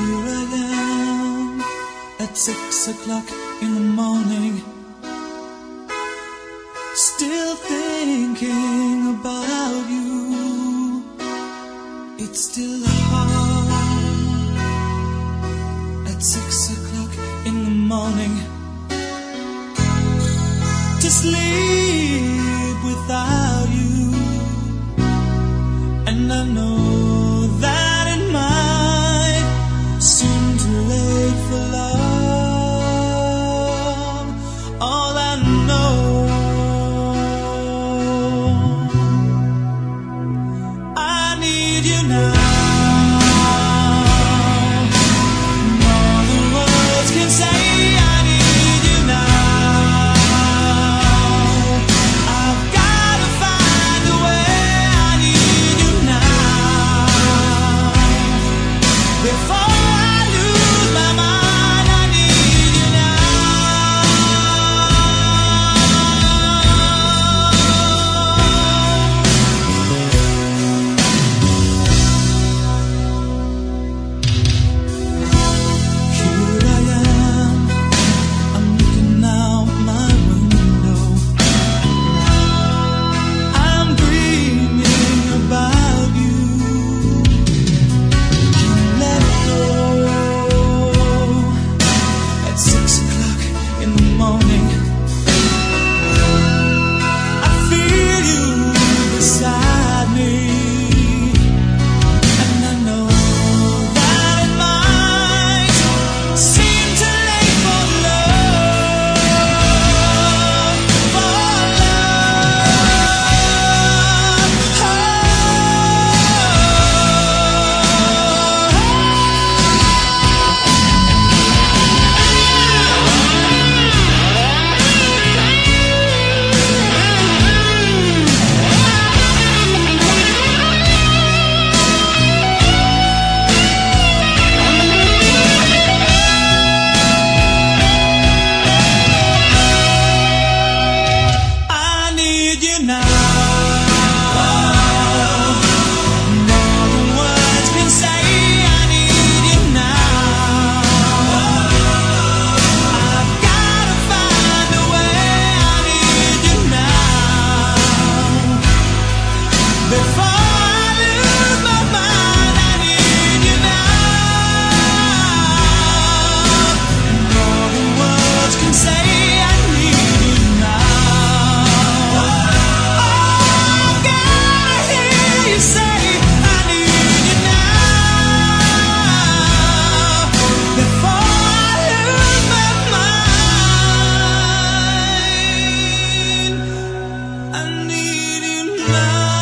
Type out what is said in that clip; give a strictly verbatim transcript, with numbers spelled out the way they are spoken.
Here I am at six o'clock in the morning, still thinking about you. It's still hard at six o'clock in the morning to sleep without you. And I know that it might seem too late for love. All I know, I need you now. More than words can say, I need you now. I've gotta find a way, I need you now. Before I lose my mind, I need you Here I am, I'm looking out my window. I'm dreaming about you. Let go at six o'clock in the morning. I feel you beside me, and I know that it might seem too late for love, for I need you now. More than words can say, I need you now. I've gotta find a way, I need you now. Before I lose my mind, I need you now. More than words can say, I need you now. I've gotta hear you say, I need you now. Before I lose my mind, I need you now.